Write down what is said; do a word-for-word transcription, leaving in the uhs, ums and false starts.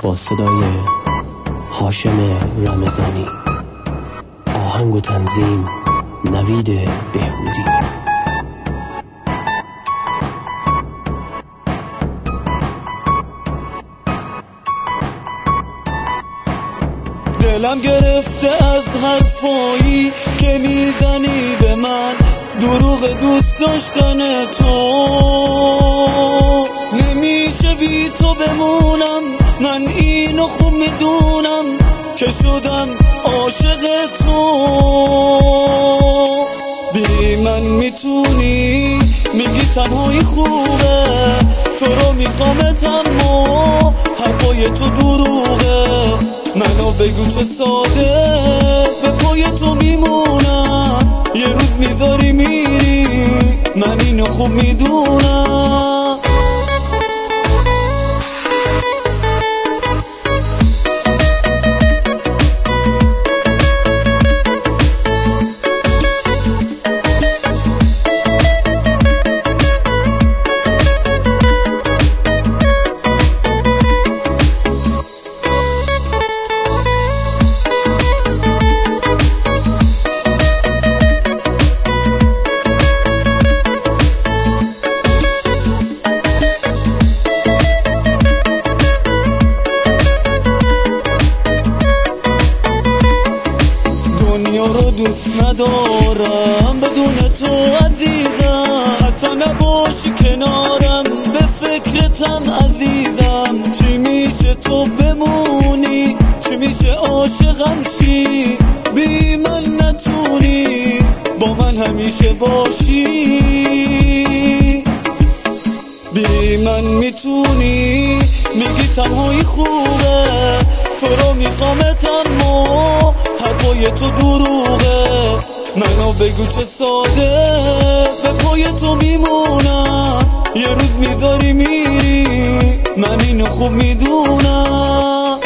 با صدای هاشم رمضانی، آهنگ و تنظیم نوید بهبودی. دلم گرفته از حرفایی که میزنی به من، دروغ دوست داشتن تو. نمیشه بی تو بمونم، من اینو خوب میدونم که شدم عاشق تو. بی من میتونی میگی تنهایی خوبه، تو رو میخوامت اما حرفای تو دروغه. منو بگو چه ساده به پای تو میمونم، یه روز میذاری میری من اینو خوب میدونم. دنیا رو دوست ندارم بدون تو عزیزم، حتی نباشی کنارم به فکرتم عزیزم. چی میشه تو بمونی، چی میشه عاشقم شی، بی من نتونی با من همیشه باشی. بی من میتونی میگی تنهایی خوبه، تو رو میخوامت اما حرفای تو دروغه. منو بگو چه ساده به پای تو میمونم، یه روز میذاری میری من اینو خوب میدونم.